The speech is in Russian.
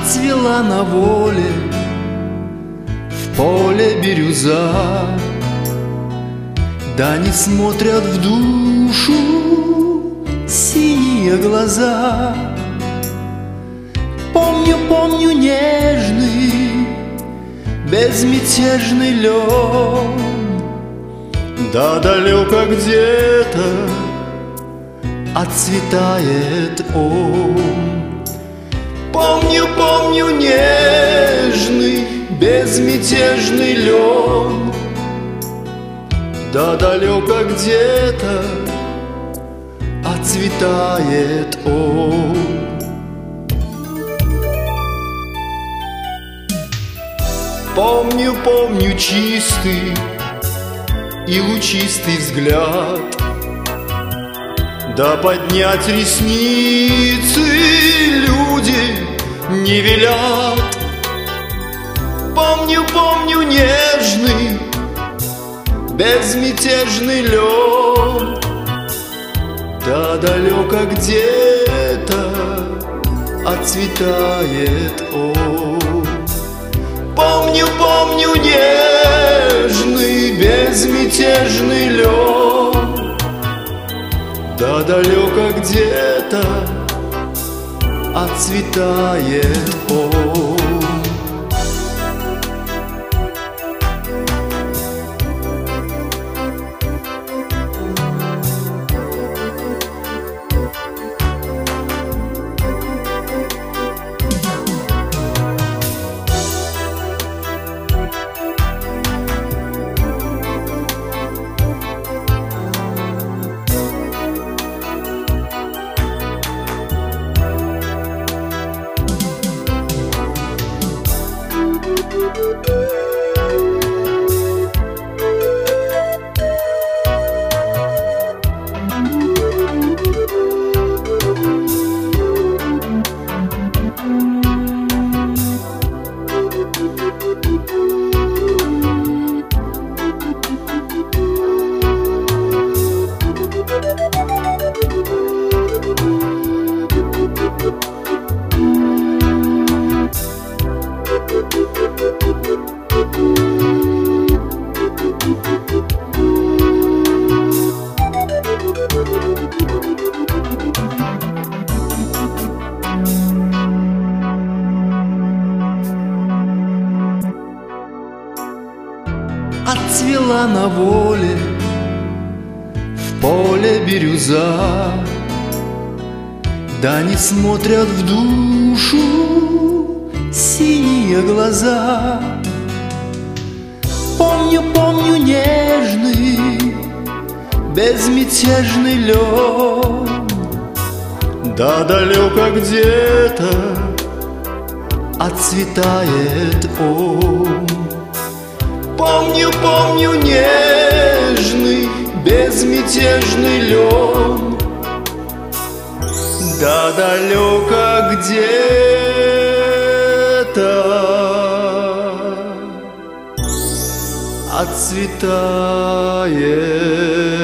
Отцвела на воле в поле бирюза, да не смотрят в душу синие глаза. Помню, помню нежный, безмятежный лен, да далеко где-то отцветает он. Помню, помню нежный, безмятежный лен, да далеко где-то отцветает он. Помню, помню чистый и лучистый взгляд, да поднять ресницы люди не велят. Помню, помню нежный, безмятежный лен, да далеко где-то отцветает он. Помню, помню нежный, безмятежный лен, да далеко где-то отцветает он. Отцвела на воле в поле бирюза, да не смотрят в душу синие глаза. Помню, помню нежный, безмятежный лен, да далеко где-то отцветает он. Помню, помню нежный, безмятежный лен, да далеко где-то отцветает